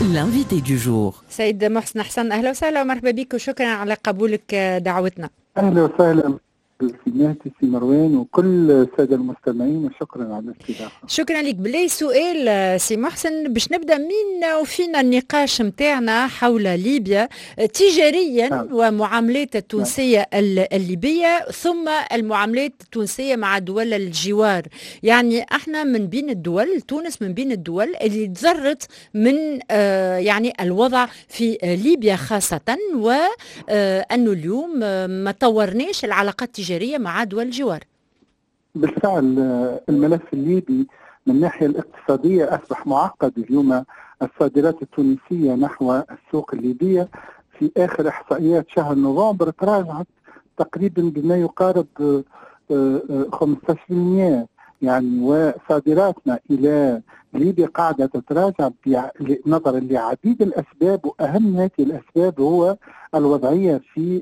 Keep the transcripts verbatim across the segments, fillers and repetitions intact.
l'invité du jour. سيد محسن حسن، أهلا وسهلا ومرحبا بك وشكرا على قبولك دعوتنا. أهلا وسهلا في نهتي في مروان وكل السادة المستمعين وشكرا على الاستضافة. شكرا لك. بلي سؤال سي محسن باش نبدا من وفينا النقاش متاعنا حول ليبيا تجاريا نعم. ومعاملات التونسية الليبية ثم المعاملات التونسية مع دول الجوار. يعني احنا من بين الدول، تونس من بين الدول اللي تضرت من آه يعني الوضع في ليبيا خاصة، وأنه اليوم ما طورناش العلاقات التجارية مع دول الجوار. بالفعل الملف الليبي من الناحية الاقتصادية أصبح معقد اليوم. الصادرات التونسية نحو السوق الليبية في آخر إحصائيات شهر نوفمبر تراجعت تقريبا بما يقارب خمسة عشر بالمئة، يعني وصادراتنا إلى ليبيا قاعدة تتراجع نظرا لعديد الأسباب، وأهم هذه الأسباب هو الوضعية في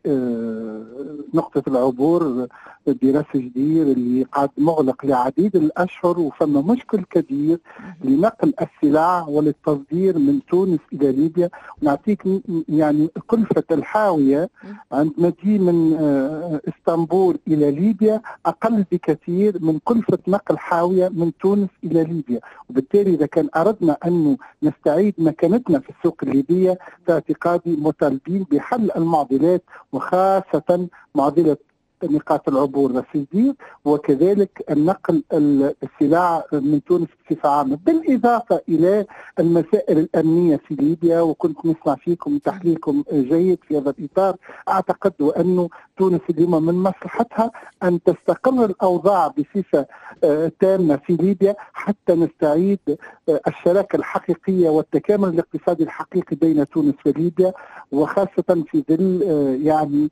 نقطة العبور براس جدير اللي قاعد مغلق لعديد الأشهر، وفما مشكل كبير لنقل السلع وللتصدير من تونس إلى ليبيا. ونعطيك يعني كلفة الحاوية عند مجيء من اسطنبول إلى ليبيا أقل بكثير من كلفة نقل حاوية من تونس إلى ليبيا. وبالتالي إذا كان أردنا أن نستعيد مكانتنا في السوق الليبية فاعتقادي مطالبين بحل المعضلات، وخاصة معضلة نقاط العبور والتصدير، وكذلك النقل السلع من تونس بصفة عامة، بالإضافة إلى المسائل الأمنية في ليبيا. وكنت نسمع فيكم تحليلكم جيد في هذا الإطار. أعتقد أنه تونس اليوم من مصلحتها أن تستقر الأوضاع بصفة تامة في ليبيا حتى نستعيد الشراكة الحقيقية والتكامل الاقتصادي الحقيقي بين تونس وليبيا، وخاصة في ظل يعني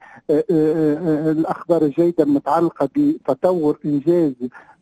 الأخبار الجيدة المتعلقة بتطور إنجاز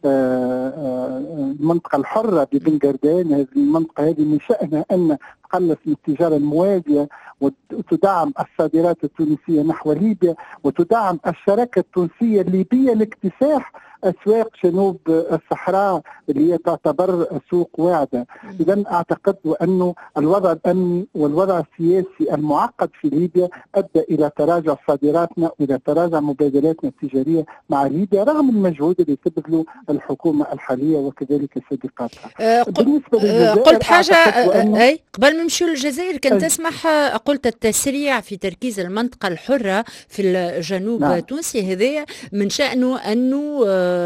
المنطقة الحرة ببنغردان. هذه المنطقة هذه من شأنها أن تخلص من التجارة الموازية وتدعم الصادرات التونسية نحو ليبيا، وتدعم الشراكة التونسية الليبية لاكتساح أسواق جنوب الصحراء اللي هي تعتبر سوق واعدة. إذن أعتقد أنه الوضع الأمني والوضع السياسي المعقد في ليبيا أدى إلى تراجع صادراتنا وإلى تراجع مبادلاتنا التجارية مع ليبيا رغم المجهود اللي تبذله الحكومة الحالية وكذلك سابقاتها. أه بالنسبة للجزائر قلت حاجة أي قبل ما نمشيو للجزائر كنت تسمح قلت التسريع في تركيز المنطقة الحرة في الجنوب نعم. التونسي هذا من شأنه أنه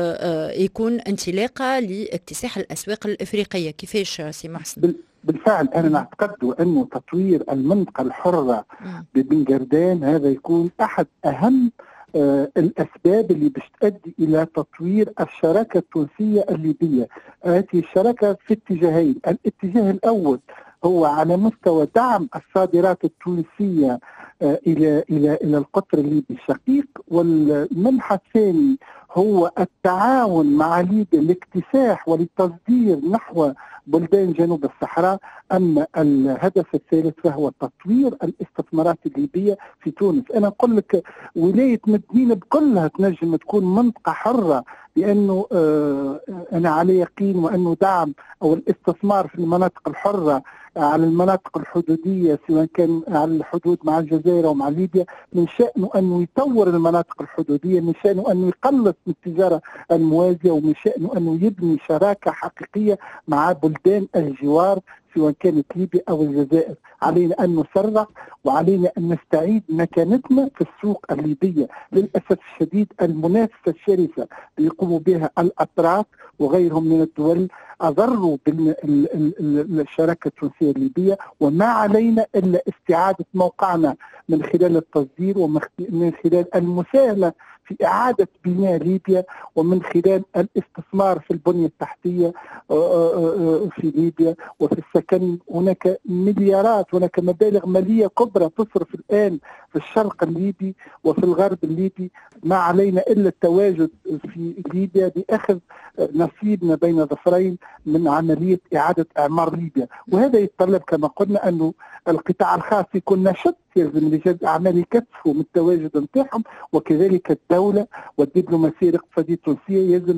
يكون انطلاقة لاكتساح الأسواق الإفريقية. كيفاش سي محسن؟ بالفعل أنا نعتقد أنه تطوير المنطقة الحرة ببنغردان هذا يكون أحد أهم آه الأسباب اللي باش تؤدي إلى تطوير الشراكة التونسية الليبية. هذه الشراكة في اتجاهين. الاتجاه الأول هو على مستوى دعم الصادرات التونسية آه إلى إلى إلى القطر الليبي الشقيق، والمنحى الثاني هو التعاون مع ليبيا لاكتساح وللتصدير نحو بلدان جنوب الصحراء. أما الهدف الثالث فهو تطوير الاستثمارات الليبية في تونس. أنا أقول لك ولاية مدينة بكلها تنجم تكون منطقة حرة، لأنه آه أنا على يقين وأنه دعم أو الاستثمار في المناطق الحرة على المناطق الحدودية سواء كان على الحدود مع الجزائر ومع ليبيا من شأنه أنه يطور المناطق الحدودية، من شأنه أنه يقلص من التجارة الموازية، ومن شأنه أنه يبني شراكة حقيقية مع بلدان الجوار سواء كانت ليبيا أو الجزائر. علينا أن نسرع وعلينا أن نستعيد مكانتنا في السوق الليبية. للأسف الشديد المنافسة الشرسة اللي يقوموا بها الأتراك وغيرهم من الدول أضروا بالشراكة التونسية الليبية، وما علينا إلا استعادة موقعنا من خلال التصدير ومن خلال المساهمة في إعادة بناء ليبيا ومن خلال الاستثمار في البنية التحتية في ليبيا وفي السكن. هناك مليارات، هناك مبالغ مالية كبرى تصرف الآن في الشرق الليبي وفي الغرب الليبي. ما علينا إلا التواجد في ليبيا لأخذ نصيبنا بين ظفرين من عملية إعادة إعمار ليبيا. وهذا يتطلب كما قلنا أنه القطاع الخاص يكون نشط، يلزم رجال الأعمال يكثفوا من التواجد نتاعهم، وكذلك الدولة والدبلوماسية الاقتصادية التونسية يلزم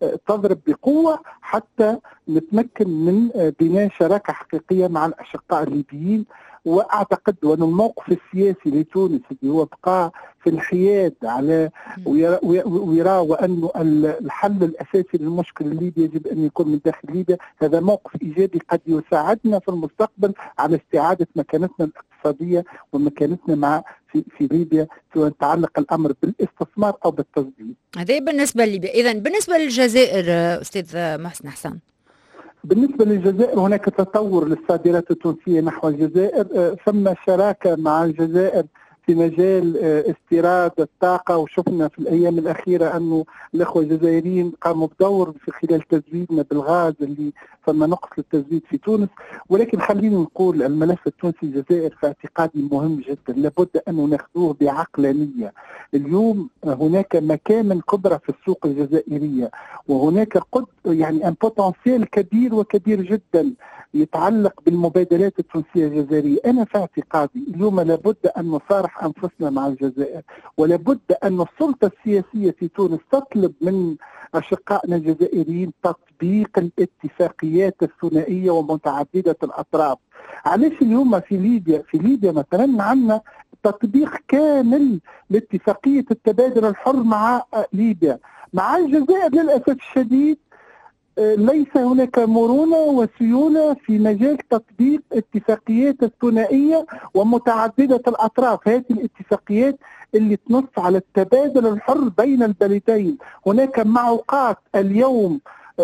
تضرب بقوة حتى نتمكن من بناء شراكة حقيقية مع الأشقاء الليبيين. واعتقد وان الموقف السياسي لتونس اللي هو بقى في الحياد على ويرى وانه الحل الاساسي للمشكله الليبيه يجب ان يكون من داخل ليبيا، هذا موقف ايجابي قد يساعدنا في المستقبل على استعاده مكانتنا الاقتصاديه ومكانتنا مع في, في ليبيا، سواء تعلق الامر بالاستثمار او بالتصدير. هذا بالنسبه لليبيا. اذا بالنسبه للجزائر استاذ محسن حسن؟ بالنسبة للجزائر هناك تطور للصادرات التونسية نحو الجزائر، ثم شراكة مع الجزائر في مجال استيراد الطاقة، وشفنا في الأيام الأخيرة أنه الأخوة الجزائريين قاموا بدور في خلال تزويدنا بالغاز اللي ثم نقص للتزويد في تونس. ولكن خلينا نقول الملف التونسي الجزائر في اعتقادي مهم جدا، لابد أن ناخذوه بعقلانية. اليوم هناك مكامن كبرى في السوق الجزائرية، وهناك قد يعني ان بوتنسيال كبير وكبير جدا يتعلق بالمبادلات التونسية الجزائرية. أنا في اعتقادي اليوم لابد أن نصارح أنفسنا مع الجزائر، ولابد أن السلطة السياسية في تونس تطلب من أشقائنا الجزائريين تطبيق الاتفاقيات الثنائية ومتعددة الأطراف. علاش اليوم في ليبيا في ليبيا مثلا عندنا تطبيق كامل لاتفاقية التبادل الحر مع ليبيا، مع الجزائر للأسف الشديد ليس هناك مرونة وسيولة في مجال تطبيق اتفاقيات الثنائية ومتعددة الأطراف. هذه الاتفاقيات اللي تنص على التبادل الحر بين البلدين. هناك معوقات اليوم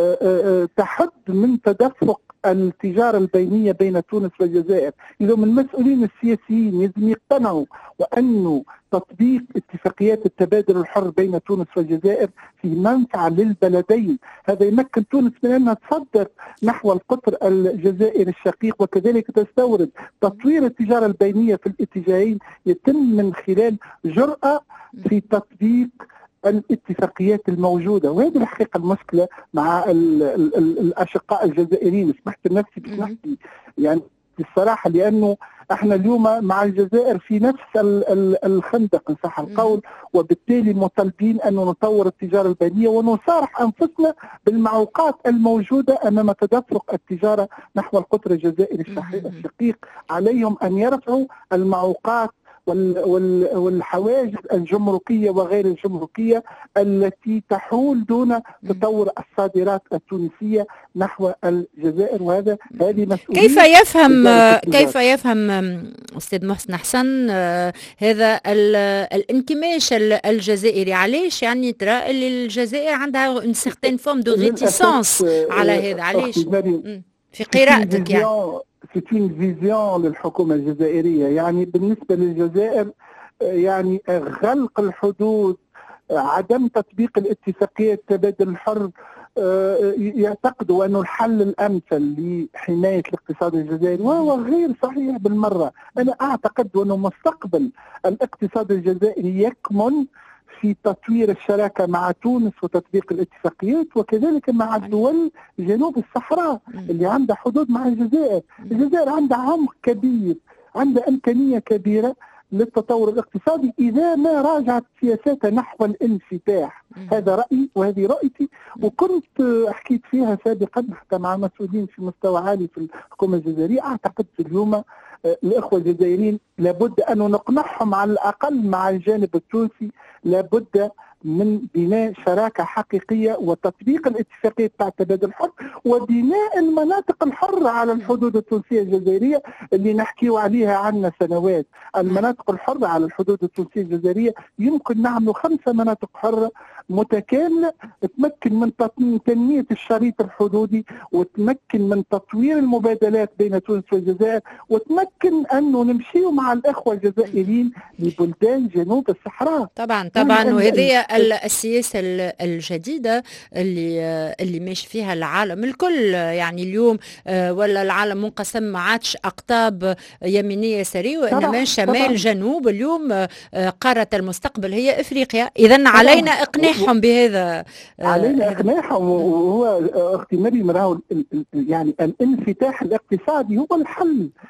تحد من تدفق التجارة البينية بين تونس والجزائر. اليوم المسؤولين السياسيين لازم يقتنعوا وأنه تطبيق اتفاقيات التبادل الحر بين تونس والجزائر في منفعة للبلدين. هذا يمكن تونس من أنها تصدر نحو القطر الجزائري الشقيق، وكذلك تستورد. تطوير التجارة البينية في الاتجاهين يتم من خلال جرأة في تطبيق الاتفاقيات الموجودة، وهذه الحقيقة المشكلة مع ال ال ال الأشقاء الجزائريين. سمحت لنفسي بنفسي يعني بصراحة، لأنه احنا اليوم مع الجزائر في نفس ال ال الخندق إن صح القول، وبالتالي مطالبين أن نطور التجارة البينية ونصارح أنفسنا بالمعوقات الموجودة أمام تدفق التجارة نحو القطر الجزائري الشقيق. عليهم أن يرفعوا المعوقات والحواجز الجمركية وغير الجمركية التي تحول دون تطور الصادرات التونسية نحو الجزائر، وهذا هذه مسؤولية. كيف يفهم كيف يفهم أستاذ محسن حسن هذا الانكماش الجزائري؟ علاش يعني ترى اللي الجزائر عندها une certaine forme de réticence على هذا؟ علاش في قراءتك يعني؟ C'est une vision للحكومة الجزائرية. يعني بالنسبة للجزائر يعني غلق الحدود، عدم تطبيق الاتفاقية التبادل الحر، يعتقدوا أنه الحل الأمثل لحماية الاقتصاد الجزائري، وهو غير صحيح بالمرة. أنا أعتقد أنه مستقبل الاقتصاد الجزائري يكمن في تطوير الشراكة مع تونس وتطبيق الاتفاقيات، وكذلك مع الدول جنوب الصحراء اللي عندها حدود مع الجزائر. الجزائر عندها عمق كبير، عندها إمكانية كبيرة للتطور الاقتصادي إذا ما راجعت سياساتها نحو الانفتاح. هذا رأيي وهذه رؤيتي، وكنت حكيت فيها سابقا حتى مع مسؤولين في مستوى عالي في الحكومة الجزائرية. أعتقد اليوم الإخوة الجزائريين لابد أن نقنعهم على الأقل مع الجانب التونسي، لابد من بناء شراكة حقيقية وتطبيق الاتفاقية بتاع التبادل الحر وبناء المناطق الحرة على الحدود التونسية الجزائرية اللي نحكيو عليها عنا سنوات. المناطق الحرة على الحدود التونسية الجزائرية يمكن نعمل خمسة مناطق حرة متكاملة تمكن من تنمية الشريط الحدودي، وتمكن من تطوير المبادلات بين تونس والجزائر، وتمكن أنه نمشيو مع الأخوة الجزائريين لبلدان جنوب الصحراء. طبعا طبعا وهذه السياسة الجديدة اللي اللي ماشي فيها العالم الكل. يعني اليوم ولا العالم منقسم، ما عادش أقطاب يمينية يسارية، وإنما شمال جنوب. اليوم قارة المستقبل هي إفريقيا، إذن علينا إقناعهم بهذا. علينا إقناعهم. وهو أختي مريم راهو يعني الانفتاح الاقتصادي هو الحل. غلق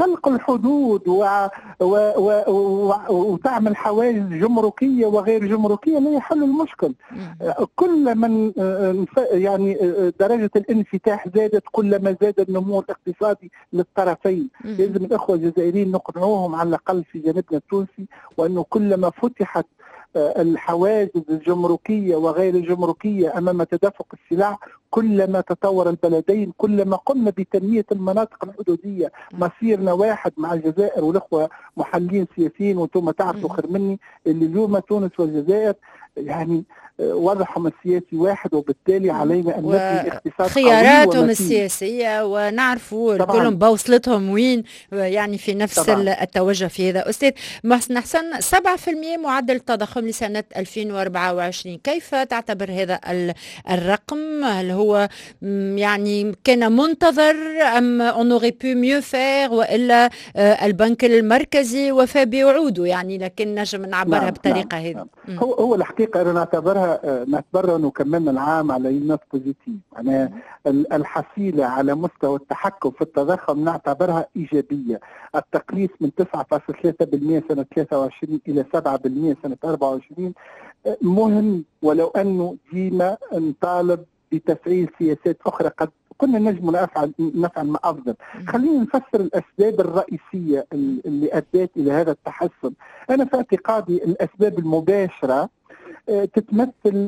غلق الحدود و... و... و... و... وتعمل حواجز جمركية وغير جمركية لا يحل المشكل. كل من يعني درجة الانفتاح زادت كلما زاد النمو الاقتصادي للطرفين. لازم الأخوة الجزائريين نقنعوهم على الأقل في جانبنا التونسي، وأنه كلما فتحت الحواجز الجمركية وغير الجمركية أمام تدفق السلع كلما تطور البلدين، كلما قمنا بتنمية المناطق الحدودية. مصيرنا واحد مع الجزائر، والأخوة محللين سياسيين وانتم تعرفوا خير مني اللي اليوم تونس والجزائر يعني وضعهم السياسي واحد، وبالتالي علينا أن نبني اقتصاد خياراتهم السياسية ونعرفوا كلهم بوصلتهم وين يعني في نفس طبعاً. التوجه في هذا. أستاذ محسن حسن، سبعة بالمئة معدل التضخم لسنة ألفين وأربعة وعشرين، كيف تعتبر هذا الرقم؟ هل هو يعني كان منتظر أم on aurait pu mieux faire، وإلا البنك المركزي وفى بوعوده يعني لكن نجم نعبرها نعم بطريقة نعم هذه؟ نعم. هو هو الحقيقة أنا نعتبرها نعتبرها أنه كملنا العام على نوت بوزيتيف، يعني الحصيلة على مستوى التحكم في التضخم نعتبرها إيجابية. التقليص من تسعة فاصلة ثلاثة بالمئة سنة ثلاثة وعشرين إلى سبعة بالمئة سنة أربعة وعشرين مهم، ولو أنه ديما نطالب بتفعيل سياسات أخرى قد كنا نجم نفعل نفعل ما أفضل. خلينا نفسر الأسباب الرئيسية اللي أدت إلى هذا التحسن. أنا في اعتقادي الأسباب المباشرة تتمثل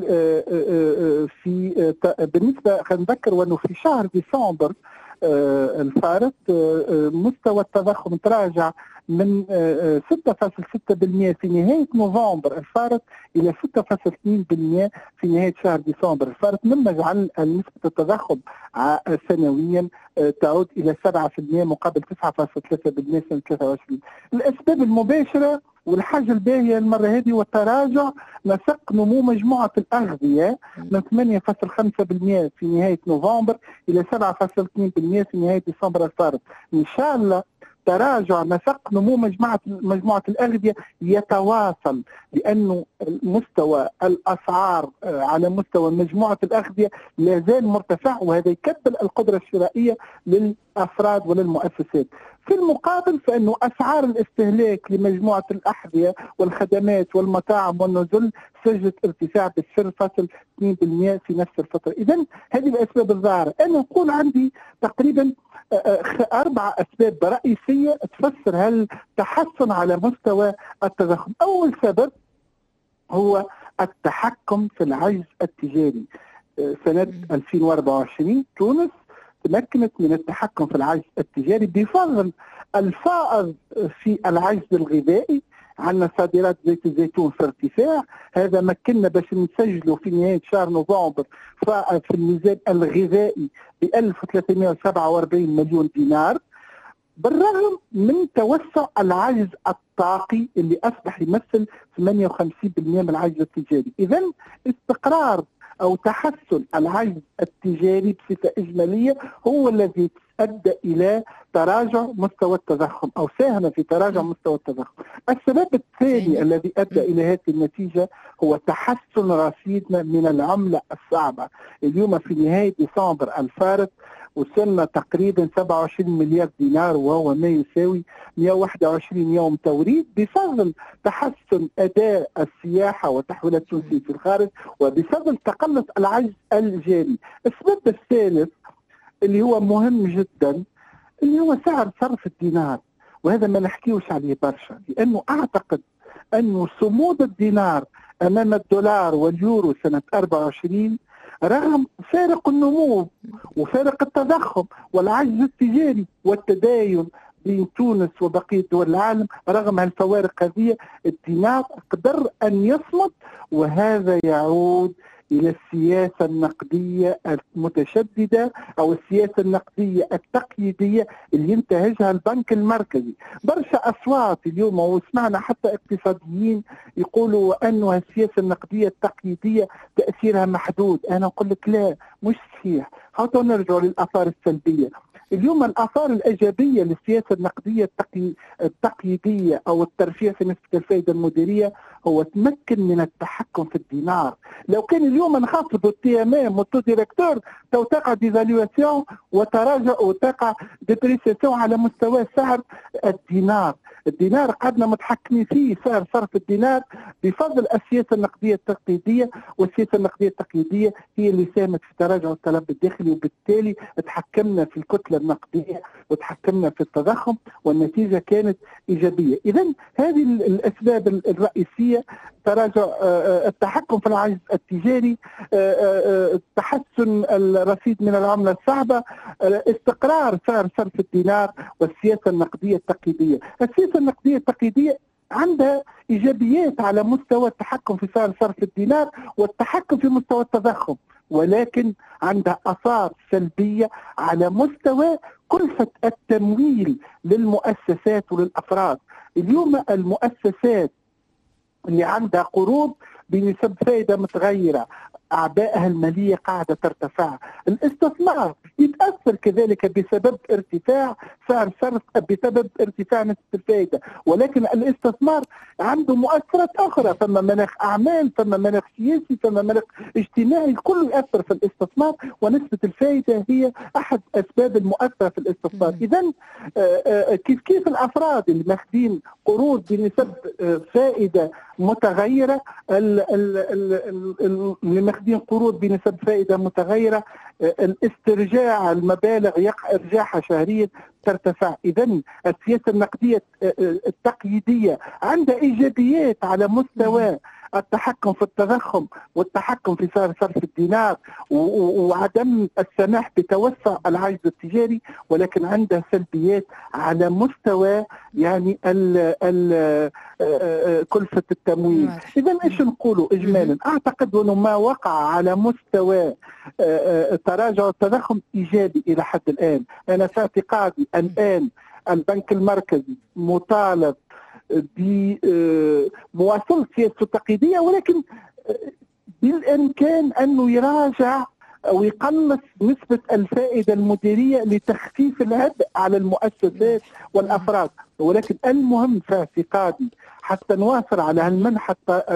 في بالنسبة خلينا نذكر وأنه في شهر ديسمبر الفارط مستوى التضخم تراجع من ستة فاصلة ستة بالمئة في نهاية نوفمبر الفارط إلى ستة فاصلة اثنين بالمئة في نهاية شهر ديسمبر الفارط، مما جعل نسبة التضخم سنويا تعود إلى سبعة بالمئة مقابل تسعة فاصلة ثلاثة بالمئة سنة ثلاثة وعشرين. الأسباب المباشرة والحاجة الباهية المرة هذه والتراجع نسق نمو مجموعة الأغذية من ثمانية فاصلة خمسة بالمئة في نهاية نوفمبر إلى سبعة فاصلة اثنين بالمئة في نهاية ديسمبر الفارط. إن شاء الله تراجع نسق نمو مجموعة مجموعة الأغذية يتواصل، لأنه مستوى الأسعار على مستوى مجموعة الأغذية لا زال مرتفع، وهذا يكبل القدرة الشرائية للأفراد وللمؤسسات. في المقابل فإنه أسعار الاستهلاك لمجموعة الأحذية والخدمات والمطاعم والنزل سجلت ارتفاع ب صفر فاصلة اثنين بالمئة في نفس الفترة. إذن هذه الأسباب الظاهرة. أنا أقول عندي تقريبا أربع أسباب رئيسية تفسر هل تحسن على مستوى التضخم. أول سبب هو التحكم في العجز التجاري. سنة ألفين وأربعة وعشرين تونس تمكنت من التحكم في العجز التجاري بفضل الفائض في العجز الغذائي. عندنا صادرات زيت الزيتون في ارتفاع، هذا مكننا باش نسجلوا في نهاية شهر نوفمبر فائض في الميزان الغذائي ب ألف وثلاثمئة وسبعة وأربعين مليون دينار، بالرغم من توسع العجز الطاقي اللي أصبح يمثل ثمانية وخمسين بالمئة من العجز التجاري. إذن استقرار أو تحسن العجز التجاري بصفة إجمالية هو الذي أدى إلى تراجع مستوى التضخم أو ساهم في تراجع مستوى التضخم. السبب الثاني الذي أدى إلى هذه النتيجة هو تحسن رصيدنا من العملة الصعبة. اليوم في نهاية ديسمبر الفارط وصلنا تقريبا سبعة وعشرين مليار دينار، وهو ما يساوي مئة وواحد وعشرين يوم توريد، بفضل تحسن أداء السياحة وتحويلات التونسية في الخارج وبفضل تقلص العجز الجاري. السبب الثالث اللي هو مهم جدا اللي هو سعر صرف الدينار، وهذا ما نحكيوش عليه برشا، لأنه أعتقد أنه صمود الدينار أمام الدولار واليورو سنة أربعة وعشرين رغم فارق النمو وفارق التضخم والعجز التجاري والتداين بين تونس وبقية دول العالم، رغم الفوارق هذه الدينار قدر أن يصمد، وهذا يعود إلى السياسة النقدية المتشددة أو السياسة النقدية التقييدية اللي ينتهجها البنك المركزي. برشا أصوات اليوم وسمعنا حتى اقتصاديين يقولوا أنه السياسة النقدية التقييدية تأثيرها محدود. أنا أقول لك لا، مش صحيح. حتى نرجع للآثار السلبية. اليوم الآثار الإيجابية للسياسة النقدية التقي... التقييدية أو الترفيع في نسبة الفائدة المديرية هو تمكن من التحكم في الدينار. لو كان اليوم نخاطبوا التي ام ام والتو ديريكتور تو تقع ديفالواسيون وتراجع وتقع ديبريسيسيون على مستوى سعر الدينار. الدينار قعدنا متحكمين فيه سعر صرف الدينار بفضل السياسة النقدية التقليدية، والسياسة النقدية التقليدية هي اللي ساهمت في تراجع الطلب الداخلي، وبالتالي تحكمنا في الكتلة النقدية وتحكمنا في التضخم والنتيجة كانت إيجابية. إذا هذه الأسباب الرئيسية: تراجع التحكم في العجز التجاري، تحسن الرصيد من العملة الصعبة، استقرار سعر صرف الدينار، والسياسة النقدية التقليدية. السياسة النقدية التقليدية عندها إيجابيات على مستوى التحكم في سعر صرف الدينار والتحكم في مستوى التضخم، ولكن عندها آثار سلبية على مستوى كلفة التمويل للمؤسسات وللأفراد. اليوم المؤسسات اللي عندها قروض بنسب فائدة متغيرة أعبائها المالية قاعدة ترتفع. الاستثمار يتأثر كذلك بسبب ارتفاع سعر صرف، بسبب ارتفاع نسبة الفائدة، ولكن الاستثمار عنده مؤثرات أخرى، ثم مناخ أعمال، ثم مناخ سياسي، ثم مناخ اجتماعي، الكل يأثر في الاستثمار، ونسبة الفائدة هي أحد أسباب المؤثرة في الاستثمار. إذن كيف كيف الأفراد اللي ماخذين قروض بنسب فائدة متغيرة، اللي ماخذين قروض بنسب فائدة متغيرة، الاسترجاع المبالغ يقع إرجاعها شهريا ترتفع. إذن السياسة النقدية التقييدية عندها إيجابيات على مستوى التحكم في التضخم والتحكم في سعر صرف الدينار وعدم السماح بتوسع العجز التجاري، ولكن عندها سلبيات على مستوى يعني ال ال كلفة التمويل. إذا إيش نقولوا إجمالا؟ أعتقد أنه ما وقع على مستوى تراجع التضخم إيجابي إلى حد الآن. أنا في اعتقادي الآن البنك المركزي مطالب بمواصلة سياسته التقليدية، ولكن بالإمكان أنه يراجع أو يقلص نسبة الفائدة المديرية لتخفيف العبء على المؤسسات والأفراد. ولكن المهم في اعتقادي حتى نواصل على المنحة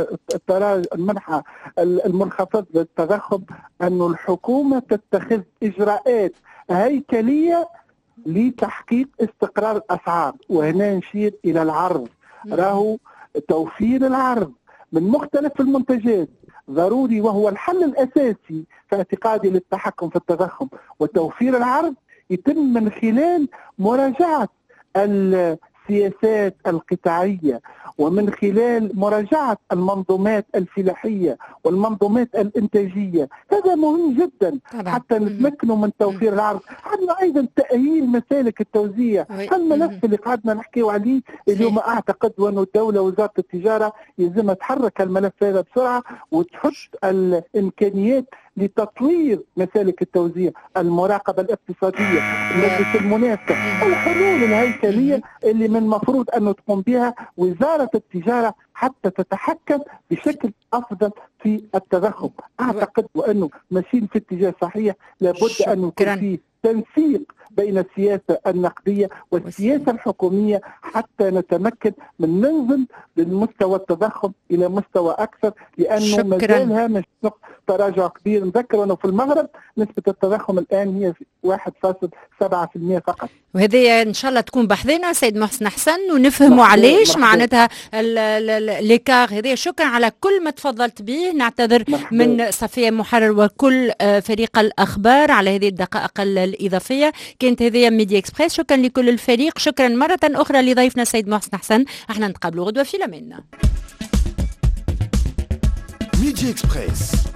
المنحة المنخفضة للتضخم أن الحكومة تتخذ إجراءات هيكلية لتحقيق استقرار الأسعار. وهنا نشير إلى العرض، راهو توفير العرض من مختلف المنتجات ضروري، وهو الحل الأساسي في اعتقادي للتحكم في التضخم. وتوفير العرض يتم من خلال مراجعة السياسات القطاعية، ومن خلال مراجعة المنظومات الفلاحية والمنظومات الإنتاجية. هذا مهم جدا طبعا. حتى نتمكنوا من توفير العرض. عندنا أيضا تأهيل مسالك التوزيع، الملف اللي قعدنا نحكيه عليه اليوم. أعتقد وأن الدولة وزارة التجارة يلزمها تحرك الملف هذا بسرعة وتحط الإمكانيات لتطوير مسالك التوزيع، المراقبة الاقتصادية، مجلس المنافسة، الحلول الهيكلية اللي من المفروض أن تقوم بها وزارة التجارة حتى تتحكم بشكل أفضل في التضخم. أعتقد وأنه ماشيين في اتجاه صحيح. لابد أن يكون فيه تنسيق بين السياسة النقدية والسياسة الحكومية حتى نتمكن من ننزل من مستوى التضخم إلى مستوى أكثر، لأنه مازال هامش تراجع كبير. نذكر أنه في المغرب نسبة التضخم الآن هي واحد فاصلة سبعة بالمئة فقط، وهذه إن شاء الله تكون بحثنا سيد محسن حسن ونفهموا علاش معناتها ليكار هذه. شكرا على كل ما تفضلت به. نعتذر محبوب. من صفية محرر وكل فريق الأخبار على هذه الدقائق الإضافية. كانت هذه ميديا إكسبريس. شكرا لكل الفريق. شكرا مرة أخرى لضيفنا السيد محسن حسن. احنا نتقابلوا غدوة في لمنا. ميديا إكسبريس.